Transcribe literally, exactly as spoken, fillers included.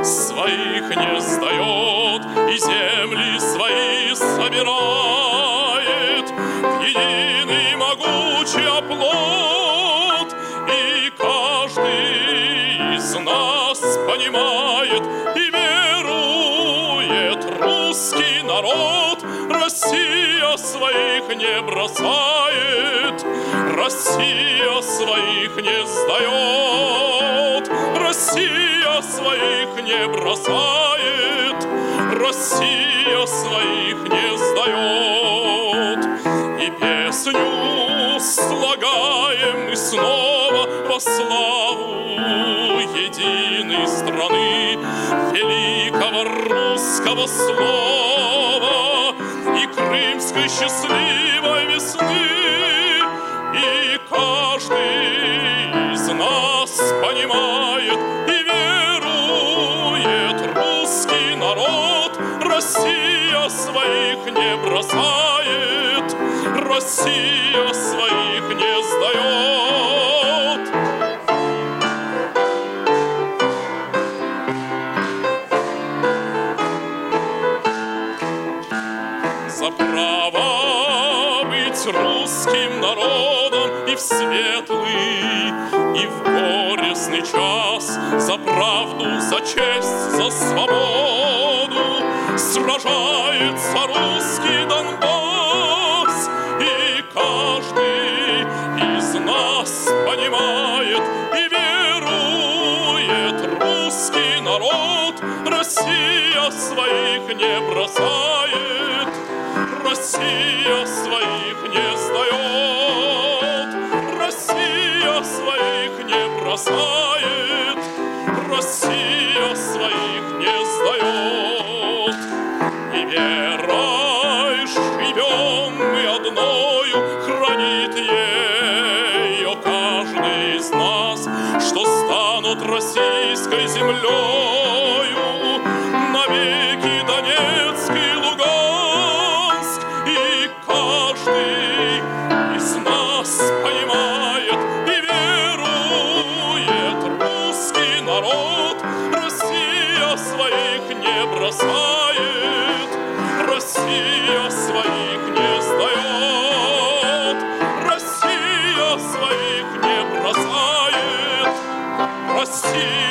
своих не сдает и земли свои собирает в единый могучий оплот. И каждый из нас понимает и верует: русский народ Россия своих не бросает, Россия своих не сдает, Россия своих не бросает, Россия своих не сдает. И песню слагаем мы снова во славу единой страны, великого русского слова и крымской счастливой весны. И каждый из нас понимает и верует: русский народ Россия своих не бросает, Россия своих не сдает. За право быть русским народом и в светлый, и в горестный час, за правду, за честь, за свободу сражается русский Донбасс. И каждый из нас понимает и верует: русский народ Россия своих не бросает, Россия своих не сдает, Россия своих не бросает, Россия своих не сдает. И верой живем мы одною, хранит ее каждый из нас, что станут российской землею навеки Донецк и Луганск. И каждый из нас понимает и верует: русский народ Россия своих не бросает, Россия своих не сдает, Россия своих не бросает, Россия